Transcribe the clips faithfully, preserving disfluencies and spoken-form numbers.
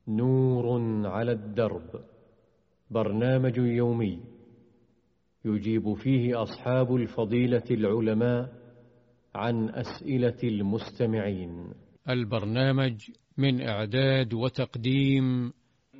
نور على الدرب، برنامج يومي يجيب فيه أصحاب الفضيلة العلماء عن أسئلة المستمعين. البرنامج من إعداد وتقديم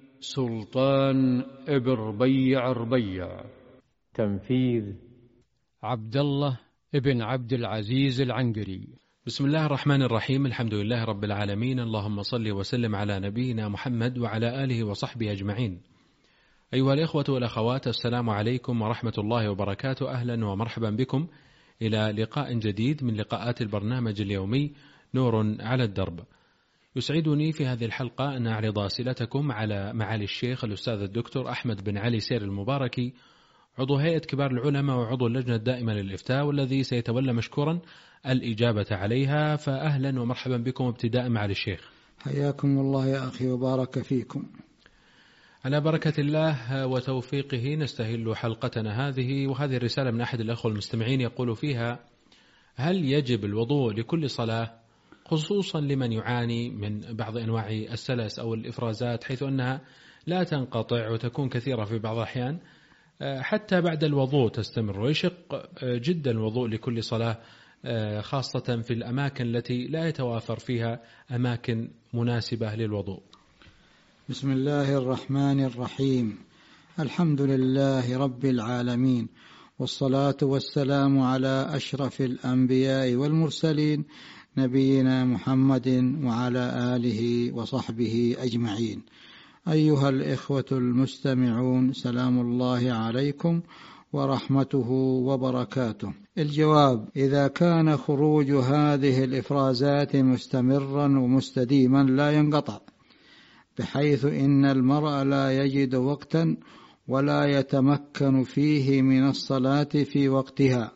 سلطان ابن ربيع ربيع، تنفيذ عبد الله ابن عبد العزيز العنقري. بسم الله الرحمن الرحيم، الحمد لله رب العالمين، اللهم صل وسلم على نبينا محمد وعلى آله وصحبه أجمعين. أيها الإخوة والأخوات، السلام عليكم ورحمة الله وبركاته. أهلا ومرحبا بكم إلى لقاء جديد من لقاءات البرنامج اليومي نور على الدرب. يسعدني في هذه الحلقة أن أعرض أسئلتكم على معالي الشيخ الأستاذ الدكتور أحمد بن علي سير المباركي، عضو هيئة كبار العلماء وعضو اللجنة الدائمة للإفتاء، والذي سيتولى مشكورا الإجابة عليها. فأهلا ومرحبا بكم ابتداء معالي الشيخ. حياكم الله يا أخي وبارك فيكم. على بركة الله وتوفيقه نستهل حلقتنا هذه، وهذه الرسالة من أحد الأخوة المستمعين يقول فيها: هل يجب الوضوء لكل صلاة، خصوصا لمن يعاني من بعض أنواع السلس أو الإفرازات، حيث أنها لا تنقطع وتكون كثيرة في بعض الأحيان حتى بعد الوضوء تستمر، ويشق جدا الوضوء لكل صلاة، خاصة في الأماكن التي لا يتوافر فيها أماكن مناسبة للوضوء؟ بسم الله الرحمن الرحيم، الحمد لله رب العالمين، والصلاة والسلام على أشرف الأنبياء والمرسلين، نبينا محمد وعلى آله وصحبه أجمعين. أيها الإخوة المستمعون، سلام الله عليكم ورحمته وبركاته. الجواب: إذا كان خروج هذه الإفرازات مستمرا ومستديما لا ينقطع، بحيث إن المرء لا يجد وقتا ولا يتمكن فيه من الصلاة في وقتها،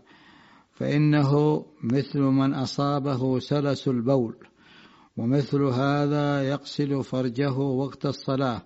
فإنه مثل من أصابه سلس البول، ومثل هذا يغسل فرجه وقت الصلاة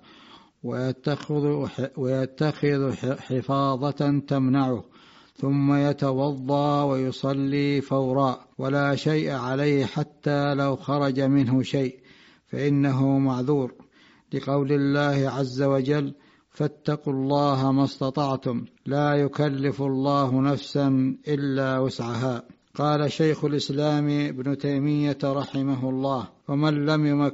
ويتخذ, ويتخذ حفاظة تمنعه، ثم يتوضأ ويصلي فورا، ولا شيء عليه حتى لو خرج منه شيء، فإنه معذور، لقول الله عز وجل: فاتقوا الله ما استطعتم، لا يكلف الله نفسا إلا وسعها. قال شيخ الإسلام ابن تيمية رحمه الله: ومن لم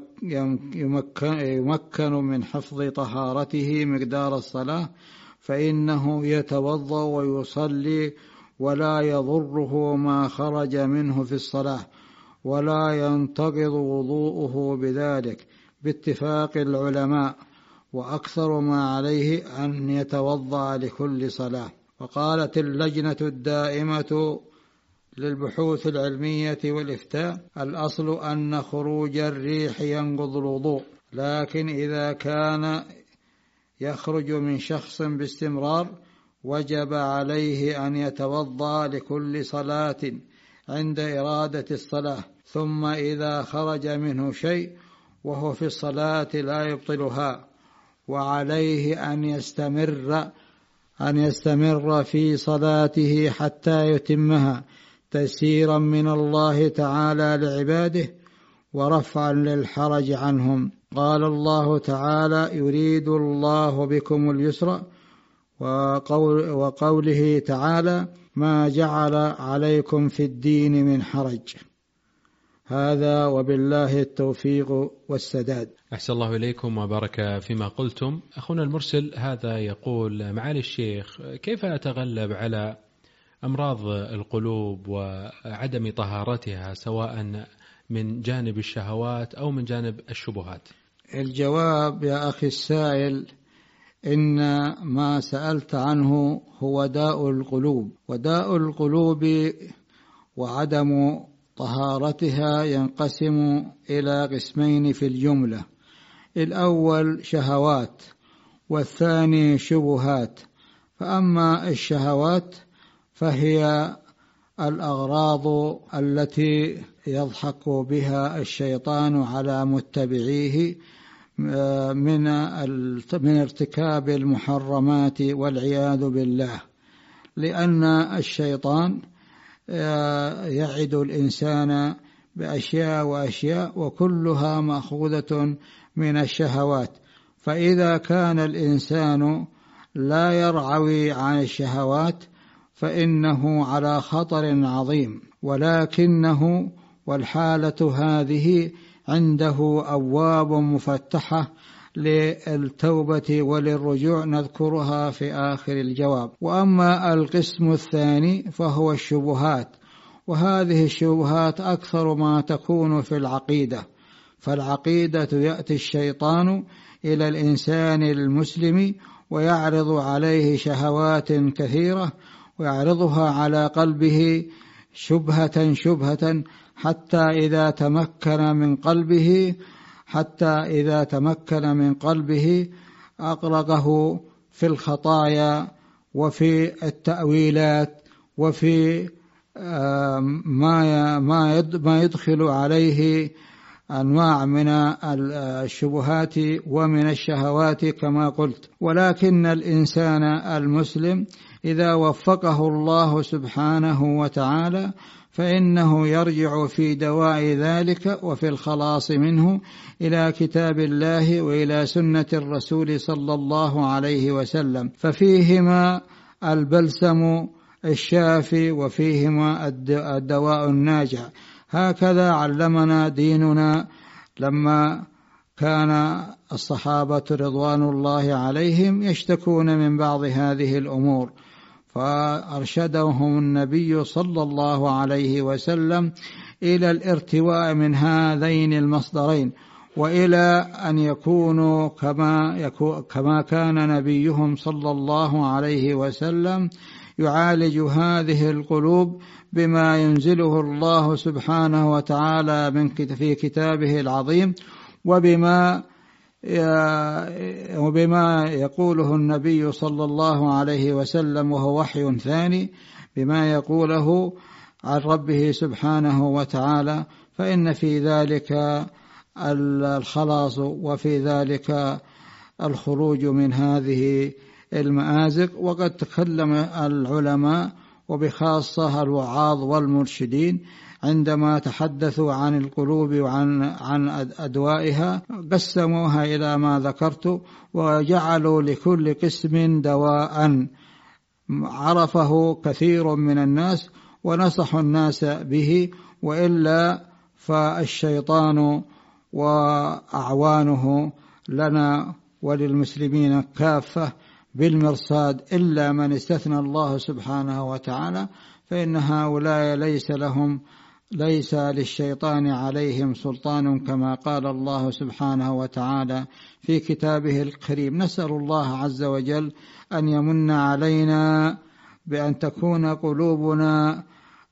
يمكن من حفظ طهارته مقدار الصلاة فإنه يتوضأ ويصلي، ولا يضره ما خرج منه في الصلاة، ولا ينتقض وضوءه بذلك باتفاق العلماء، وأكثر ما عليه أن يتوضأ لكل صلاة. وقالت اللجنة الدائمة للبحوث العلمية والإفتاء: الأصل أن خروج الريح ينقض الوضوء، لكن إذا كان يخرج من شخص باستمرار وجب عليه أن يتوضأ لكل صلاة عند إرادة الصلاة، ثم إذا خرج منه شيء وهو في الصلاة لا يبطلها، وعليه أن يستمر أن يستمر في صلاته حتى يتمها، تيسيرا من الله تعالى لعباده ورفعا للحرج عنهم. قال الله تعالى: يريد الله بكم اليسر، وقول وقوله تعالى: ما جعل عليكم في الدين من حرج. هذا وبالله التوفيق والسداد. أحسن الله إليكم وبارك فيما قلتم. أخونا المرسل هذا يقول: معالي الشيخ، كيف أتغلب على أمراض القلوب وعدم طهارتها، سواء من جانب الشهوات أو من جانب الشبهات؟ الجواب يا أخي السائل: إن ما سألت عنه هو داء القلوب، وداء القلوب وعدم طهارتها ينقسم إلى قسمين في الجملة: الأول شهوات، والثاني شبهات. فأما الشهوات فهي الأغراض التي يضحك بها الشيطان على متبعيه من من ارتكاب المحرمات والعياذ بالله، لأن الشيطان يعد الإنسان بأشياء وأشياء، وكلها مأخوذة من الشهوات. فإذا كان الإنسان لا يرعوي عن الشهوات فإنه على خطر عظيم، ولكنه والحالة هذه عنده أبواب مفتحة للتوبة وللرجوع نذكرها في آخر الجواب. وأما القسم الثاني فهو الشبهات، وهذه الشبهات أكثر ما تكون في العقيدة. فالعقيدة يأتي الشيطان إلى الإنسان المسلم ويعرض عليه شهوات كثيرة، ويعرضها على قلبه شبهة شبهة حتى إذا تمكن من قلبه حتى إذا تمكن من قلبه أغرقه في الخطايا وفي التأويلات وفي ما ما يدخل عليه أنواع من الشبهات ومن الشهوات كما قلت. ولكن الإنسان المسلم إذا وفقه الله سبحانه وتعالى فإنه يرجع في دواء ذلك وفي الخلاص منه إلى كتاب الله وإلى سنة الرسول صلى الله عليه وسلم، ففيهما البلسم الشافي وفيهما الدواء الناجع. هكذا علمنا ديننا لما كان الصحابة رضوان الله عليهم يشتكون من بعض هذه الأمور، فأرشدهم النبي صلى الله عليه وسلم إلى الارتواء من هذين المصدرين، وإلى أن يكونوا كما, يكون كما كان نبيهم صلى الله عليه وسلم يعالج هذه القلوب بما ينزله الله سبحانه وتعالى من في كتابه العظيم، وبما وبما يقوله النبي صلى الله عليه وسلم وهو وحي ثاني بما يقوله عن ربه سبحانه وتعالى. فإن في ذلك الخلاص وفي ذلك الخروج من هذه المآزق. وقد تكلم العلماء وبخاصة الوعاظ والمرشدين عندما تحدثوا عن القلوب وعن عن أدوائها قسموها إلى ما ذكرت، وجعلوا لكل قسم دواء عرفه كثير من الناس ونصحوا الناس به، وإلا فالشيطان وأعوانه لنا وللمسلمين كافة بالمرصاد، إلا من استثنى الله سبحانه وتعالى، فإن هؤلاء ليس لهم ليس للشيطان عليهم سلطان كما قال الله سبحانه وتعالى في كتابه الكريم. نسأل الله عز وجل أن يمن علينا بأن تكون قلوبنا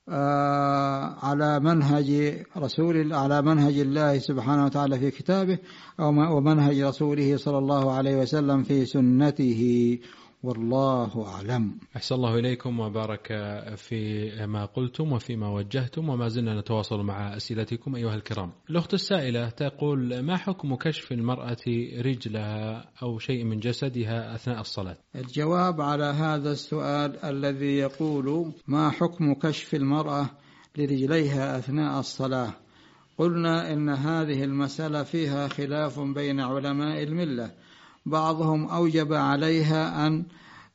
على منهج رسول على منهج الله سبحانه وتعالى في كتابه ومنهج رسوله صلى الله عليه وسلم في سنته، والله أعلم. أحسن الله إليكم وبارك في ما قلتم وفيما وجهتم، وما زلنا نتواصل مع أسئلتكم أيها الكرام. الأخت السائلة تقول: ما حكم كشف المرأة رجلها أو شيء من جسدها أثناء الصلاة؟ الجواب على هذا السؤال الذي يقول ما حكم كشف المرأة لرجليها أثناء الصلاة، قلنا إن هذه المسألة فيها خلاف بين علماء الملة. بعضهم أوجب عليها أن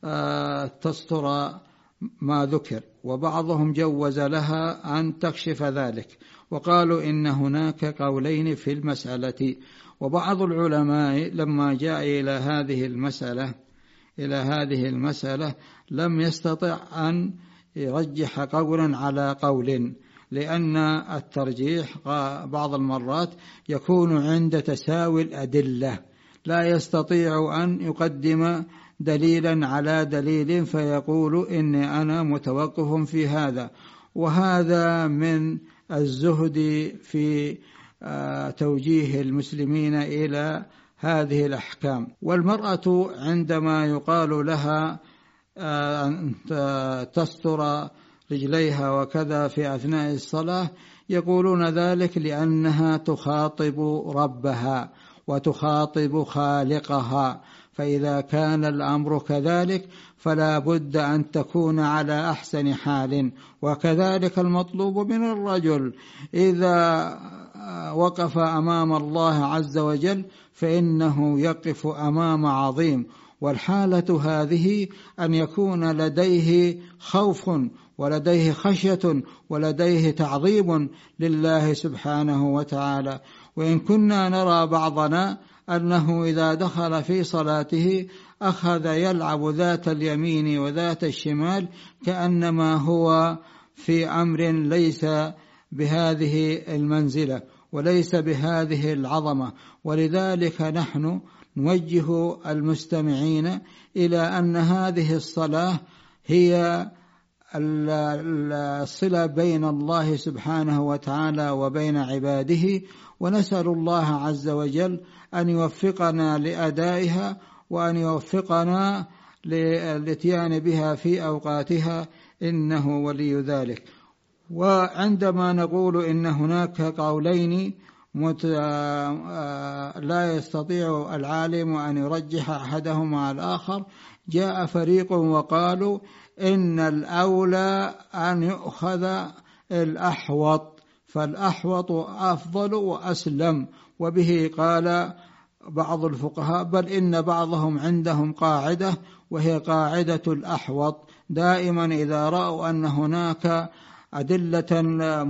تستر ما ذكر، وبعضهم جوز لها أن تكشف ذلك، وقالوا إن هناك قولين في المسألة. وبعض العلماء لما جاء إلى هذه المسألة إلى هذه المسألة لم يستطع أن يرجح قولا على قول، لأن الترجيح بعض المرات يكون عند تساوي الأدلة، لا يستطيع أن يقدم دليلا على دليل فيقول إني أنا متوقف في هذا. وهذا من الزهد في توجيه المسلمين إلى هذه الأحكام. والمرأة عندما يقال لها أن تستر رجليها وكذا في أثناء الصلاة يقولون ذلك لأنها تخاطب ربها وتخاطب خالقها، فإذا كان الأمر كذلك فلا بد أن تكون على أحسن حال. وكذلك المطلوب من الرجل إذا وقف أمام الله عز وجل فإنه يقف أمام عظيم، والحالة هذه أن يكون لديه خوف ولديه خشية ولديه تعظيم لله سبحانه وتعالى. وإن كنا نرى بعضنا أنه إذا دخل في صلاته أخذ يلعب ذات اليمين وذات الشمال كأنما هو في أمر ليس بهذه المنزلة وليس بهذه العظمة. ولذلك نحن نوجه المستمعين إلى أن هذه الصلاة هي الصلة بين الله سبحانه وتعالى وبين عباده، ونسأل الله عز وجل أن يوفقنا لأدائها وأن يوفقنا للاتيان بها في أوقاتها، إنه ولي ذلك. وعندما نقول إن هناك قولين لا يستطيع العالم أن يرجح أحدهما على الآخر، جاء فريق وقالوا إن الأولى أن يؤخذ الأحوط، فالأحوط أفضل وأسلم، وبه قال بعض الفقهاء، بل إن بعضهم عندهم قاعدة وهي قاعدة الأحوط، دائما إذا رأوا أن هناك أدلة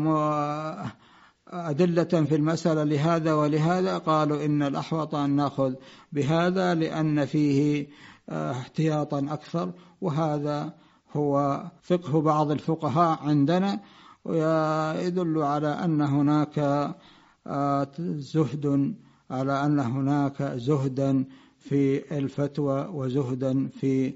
أدلة في المسألة لهذا ولهذا قالوا إن الأحوط أن نأخذ بهذا لأن فيه احتياطا أكثر، وهذا هو فقه بعض الفقهاء عندنا، ويدل على أن هناك زهد على أن هناك زهدا في الفتوى وزهدا في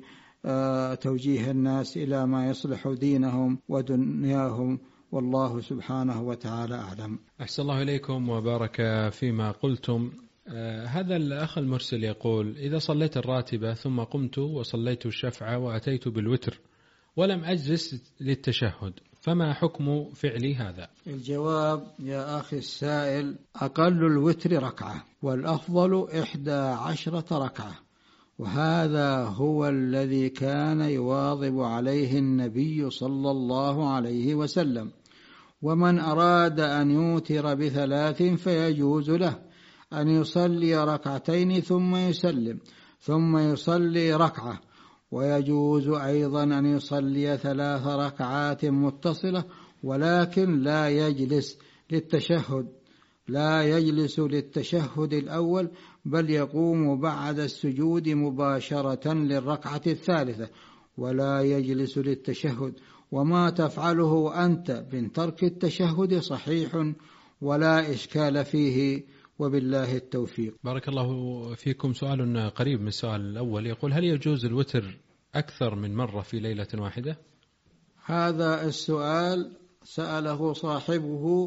توجيه الناس إلى ما يصلح دينهم ودنياهم، والله سبحانه وتعالى أعلم. أحسن الله إليكم وبارك فيما قلتم. آه هذا الأخ المرسل يقول: إذا صليت الراتبة ثم قمت وصليت الشفع وأتيت بالوتر ولم أجلس للتشهد، فما حكم فعلي هذا؟ الجواب يا أخي السائل: أقل الوتر ركعة، والأفضل إحدى عشرة ركعة، وهذا هو الذي كان يواظب عليه النبي صلى الله عليه وسلم. ومن أراد أن يوتر بثلاث فيجوز له أن يصلي ركعتين ثم يسلم ثم يصلي ركعة، ويجوز أيضا أن يصلي ثلاث ركعات متصلة، ولكن لا يجلس للتشهد لا يجلس للتشهد الأول، بل يقوم بعد السجود مباشرة للركعة الثالثة ولا يجلس للتشهد. وما تفعله أنت من ترك التشهد صحيح ولا إشكال فيه، وبالله التوفيق. بارك الله فيكم. سؤال قريب من السؤال الأول، يقول: هل يجوز الوتر أكثر من مرة في ليلة واحدة؟ هذا السؤال سأله صاحبه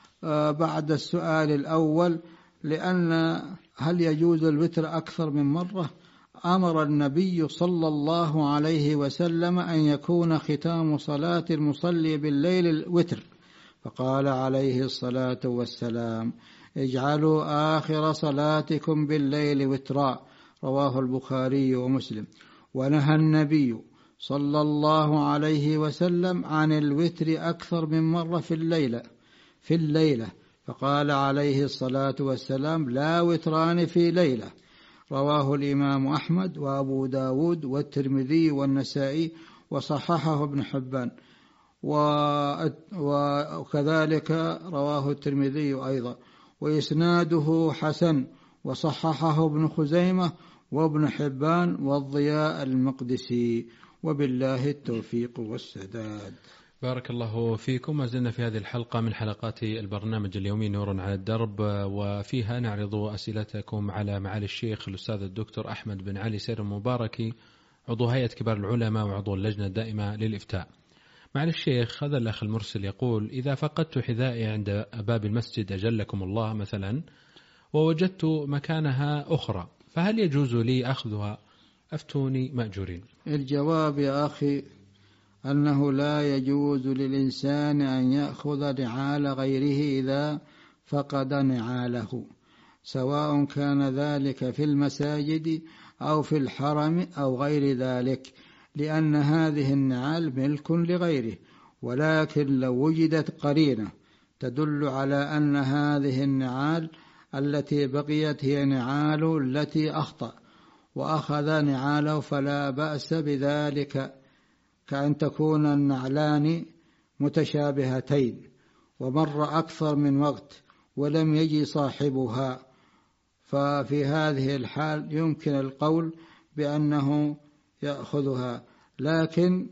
بعد السؤال الأول، لأن هل يجوز الوتر أكثر من مرة؟ أمر النبي صلى الله عليه وسلم أن يكون ختام صلاة المصلي بالليل الوتر، فقال عليه الصلاة والسلام: اجعلوا آخر صلاتكم بالليل وترا، رواه البخاري ومسلم. ونهى النبي صلى الله عليه وسلم عن الوتر أكثر من مرة في الليلة في الليلة فقال عليه الصلاة والسلام: لا وتران في ليلة، رواه الإمام أحمد وأبو داود والترمذي والنسائي، وصححه ابن حبان، وكذلك رواه الترمذي أيضا، وإسناده حسن، وصححه ابن خزيمة وابن حبان والضياء المقدسي، وبالله التوفيق والسداد. بارك الله فيكم. ما زلنا في هذه الحلقة من حلقات البرنامج اليومي نور على الدرب، وفيها نعرض أسئلتكم على معالي الشيخ الأستاذ الدكتور أحمد بن علي سير المباركي، عضو هيئة كبار العلماء وعضو اللجنة الدائمة للإفتاء. معالي الشيخ، هذا الأخ المرسل يقول: إذا فقدت حذائي عند باب المسجد أجلكم الله مثلا، ووجدت مكانها أخرى، فهل يجوز لي أخذها؟ أفتوني مأجورين. الجواب يا أخي أنه لا يجوز للإنسان أن يأخذ نعال غيره إذا فقد نعاله، سواء كان ذلك في المساجد أو في الحرم أو غير ذلك، لأن هذه النعال ملك لغيره. ولكن لو وجدت قرينة تدل على أن هذه النعال التي بقيت هي نعال التي أخطأ وأخذ نعاله فلا بأس بذلك، كأن تكون النعلان متشابهتين ومر أكثر من وقت ولم يجي صاحبها، ففي هذه الحال يمكن القول بأنه يأخذها. لكن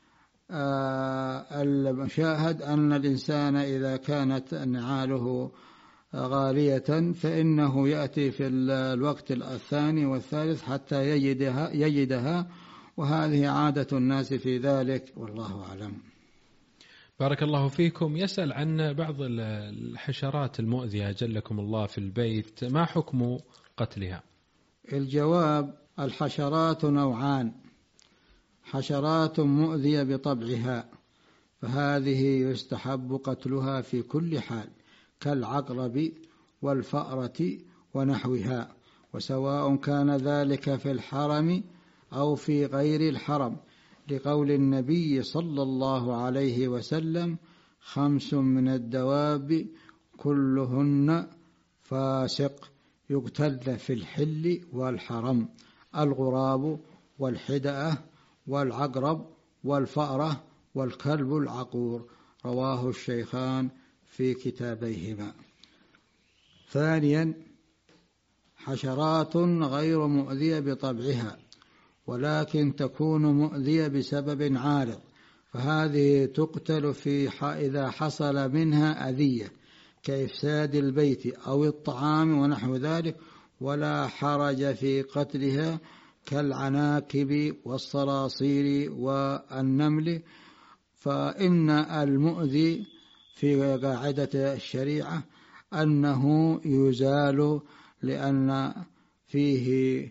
المشاهد أن الإنسان إذا كانت نعاله غالية فإنه يأتي في الوقت الثاني والثالث حتى يجدها, يجدها وهذه عادة الناس في ذلك، والله أعلم. بارك الله فيكم. يسأل عن بعض الحشرات المؤذية جلكم الله في البيت، ما حكم قتلها؟ الجواب: الحشرات نوعان: حشرات مؤذية بطبعها فهذه يستحب قتلها في كل حال كالعقرب والفأرة ونحوها، وسواء كان ذلك في الحرم أو في غير الحرم، لقول النبي صلى الله عليه وسلم: خمس من الدواب كلهن فاسق يقتل في الحل والحرم: الغراب والحدأة والعقرب والفأرة والكلب العقور، رواه الشيخان في كتابيهما. ثانيا: حشرات غير مؤذية بطبعها ولكن تكون مؤذية بسبب عارض، فهذه تقتل في إذا حصل منها أذية كإفساد البيت أو الطعام ونحو ذلك، ولا حرج في قتلها كالعناكب والصراصير والنمل، فإن المؤذي في قاعدة الشريعة أنه يزال لأن فيه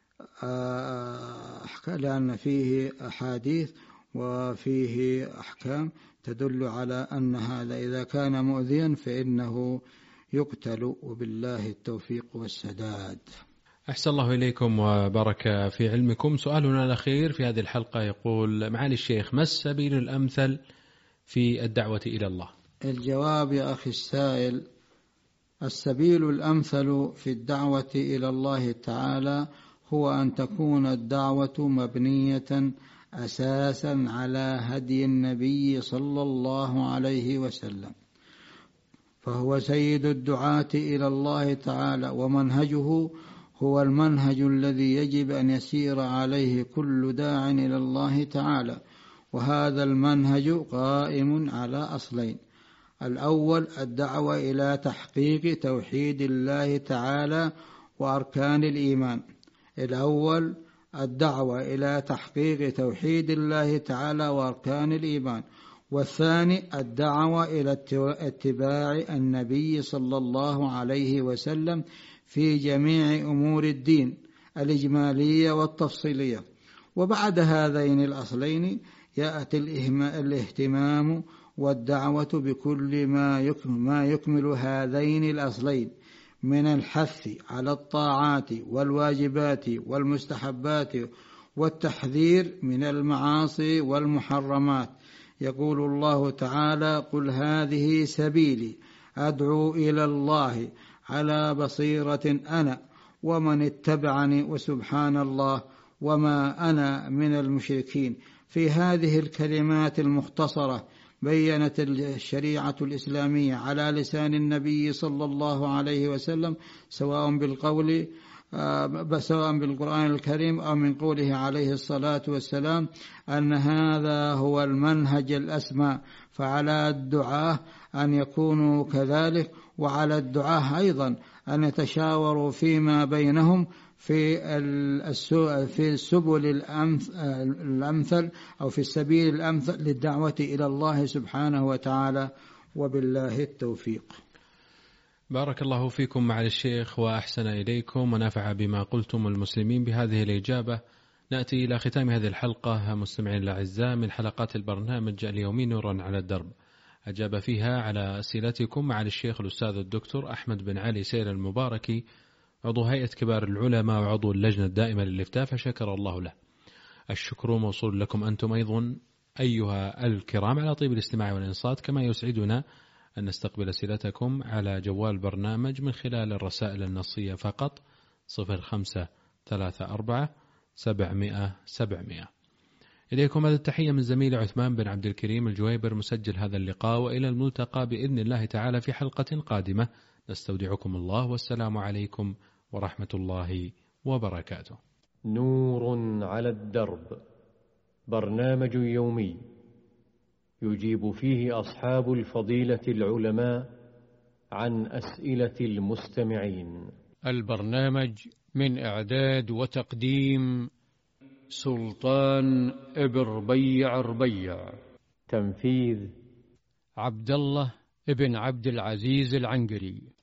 لأن فيه أحاديث وفيه أحكام تدل على أن هذا إذا كان مؤذيا فإنه يقتل، وبالله التوفيق والسداد. أحسن الله إليكم وبارك في علمكم. سؤالنا الأخير في هذه الحلقة يقول: معالي الشيخ، ما السبيل الأمثل في الدعوة إلى الله؟ الجواب يا أخي السائل: السبيل الأمثل في الدعوة إلى الله تعالى هو أن تكون الدعوة مبنية أساسا على هدي النبي صلى الله عليه وسلم، فهو سيد الدعاة إلى الله تعالى، ومنهجه هو المنهج الذي يجب أن يسير عليه كل داع إلى الله تعالى، وهذا المنهج قائم على أصلين: الأول الدعوة إلى تحقيق توحيد الله تعالى وأركان الإيمان الأول الدعوة إلى تحقيق توحيد الله تعالى وأركان الإيمان والثاني الدعوة إلى اتباع النبي صلى الله عليه وسلم في جميع أمور الدين الإجمالية والتفصيلية. وبعد هذين الأصلين يأتي الاهتمام والدعوة بكل ما يكمل هذين الأصلين من الحث على الطاعات والواجبات والمستحبات والتحذير من المعاصي والمحرمات. يقول الله تعالى: قل هذه سبيلي أدعو إلى الله على بصيرة أنا ومن اتبعني وسبحان الله وما أنا من المشركين. في هذه الكلمات المختصرة بيّنت الشريعة الإسلامية على لسان النبي صلى الله عليه وسلم سواء بالقول سواء بالقرآن الكريم أو من قوله عليه الصلاة والسلام أن هذا هو المنهج الأسمى، فعلى الدعاة أن يكونوا كذلك، وعلى الدعاة أيضا أن يتشاوروا فيما بينهم في في السبل الأمثل أو في السبيل الأمثل للدعوة إلى الله سبحانه وتعالى، وبالله التوفيق. بارك الله فيكم معالي الشيخ وأحسن إليكم ونفع بما قلتم المسلمين بهذه الإجابة. نأتي إلى ختام هذه الحلقة مستمعين الأعزاء من حلقات البرنامج اليومي نور على الدرب، أجاب فيها على أسئلتكم معالي الشيخ الأستاذ الدكتور أحمد بن علي سير المباركي، عضو هيئة كبار العلماء وعضو اللجنة الدائمة للإفتاء، فشكر الله له. الشكر موصول لكم أنتم أيضا أيها الكرام على طيب الاستماع والإنصات، كما يسعدنا أن نستقبل أسئلتكم على جوال برنامج من خلال الرسائل النصية فقط صفر خمسة ثلاثة أربعة سبعمائة سبعمائة. إليكم هذه التحية من زميلي عثمان بن عبد الكريم الجويبر مسجل هذا اللقاء، وإلى الملتقى بإذن الله تعالى في حلقة قادمة. نستودعكم الله والسلام عليكم ورحمة الله وبركاته. نور على الدرب، برنامج يومي يجيب فيه أصحاب الفضيلة العلماء عن أسئلة المستمعين. البرنامج من إعداد وتقديم سلطان ابن ربيع ربيع، تنفيذ عبد الله ابن عبد العزيز العنقري.